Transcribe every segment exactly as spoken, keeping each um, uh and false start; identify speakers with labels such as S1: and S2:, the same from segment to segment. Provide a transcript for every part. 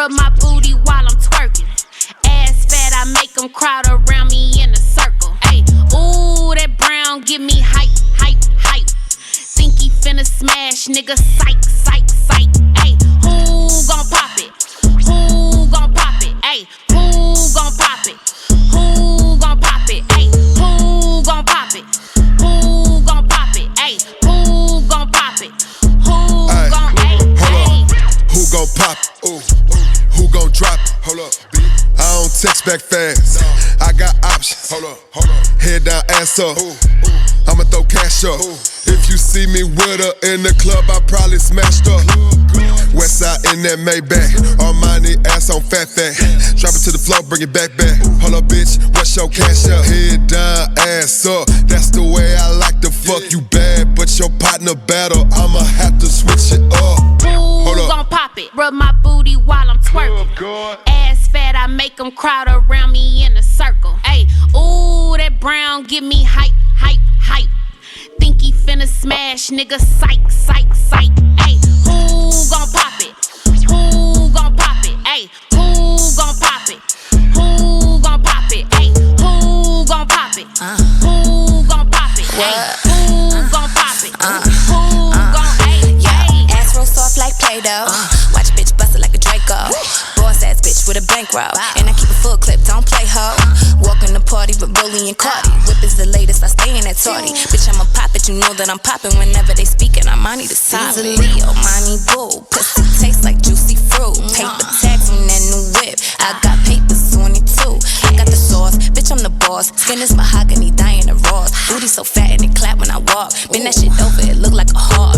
S1: Rub my booty while I'm twerking. Ass fat, I make them crowd around me in a circle. Ayy, ooh, that brown give me hype, hype, hype. Think he finna smash, nigga, psych, psych, psych. Ayy, who gon' pop it? Who gon' pop it? Ayy, who gon' pop it? Who gon' pop it? Ayy, who gon' pop it? Who gon' pop it? Ayy, who gon' pop it? Who gon' ayy, ayy?
S2: Who gon' pop it? Ooh, who gon' drop it? Hold up, I don't text back fast. I got options. Hold up, hold up. Head down, ass up. Ooh, ooh. I'ma throw cash up. Ooh. If you see me with her in the club, I probably smashed up. Westside in that Maybach, Armani ass on fat fat. Drop it to the floor, bring it back back. Hold up, bitch, what's your cash up? Head down, ass up. That's the way I like to fuck. You bad, but your partner battle. I'ma have to switch it up.
S1: Who gon' pop it? Rub my booty while I'm twerking. Ass fat, I make them crowd around me in a circle. Ayy, ooh, that brown give me hype, hype, hype. Think he finna smash, nigga, psych, psych, psych. Ayy, who gon' pop it? Who gon' pop it? Ayy, who gon' pop it? Who gon' pop it? Ayy, who gon' pop it?
S3: Uh,
S1: who gon' pop it? Ayy, who gon' pop it?
S3: Uh,
S1: who
S3: uh,
S1: gon' ayy,
S3: yeah,
S1: ayy?
S3: ass real soft like Play-Doh. Uh, Watch a bitch bust it like a Draco. Boss ass bitch with a bankroll. And I keep a full clip, don't play ho. Walk in the party with Rolly and Cardi. Whip is the latest, I stay in that tardy. Bitch, I'ma pop it, you know that I'm popping. Whenever they speaking, I'm Money the topic. Leo, Money Boo. Pussy tastes like juicy fruit. Paper tags on that new whip. I got papers twenty-two. I got the sauce, bitch, I'm the boss. Skin is mahogany, dying the raw. Booty so fat and it clap when I walk. Bend that shit over, it look like a heart.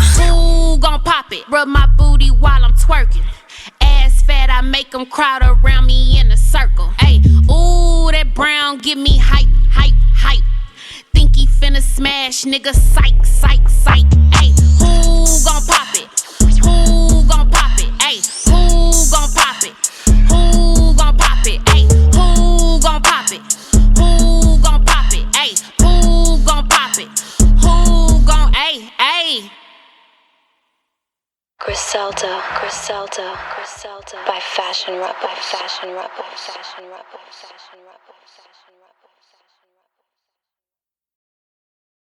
S1: Who gon' pop it? Rub my booty while I'm twerking. Ass fat, I make them crowd around me in a circle. Ayy, ooh, that brown give me hype, hype, hype. Think he finna smash, nigga, psych, psych, psych. Ayy, who gon' pop it? Who gon' pop it? Ayy, who gon' pop it? Who gon' pop it? Ayy, who gon' pop it? Who gon' pop it? Ayy, who gon' pop it? Who gon' ayy, ayy?
S4: Griselda, Griselda, Griselda, by Fashion Rap, by Fashion Rap, by Fashion Rap, by Fashion Rap, by Fashion Rap.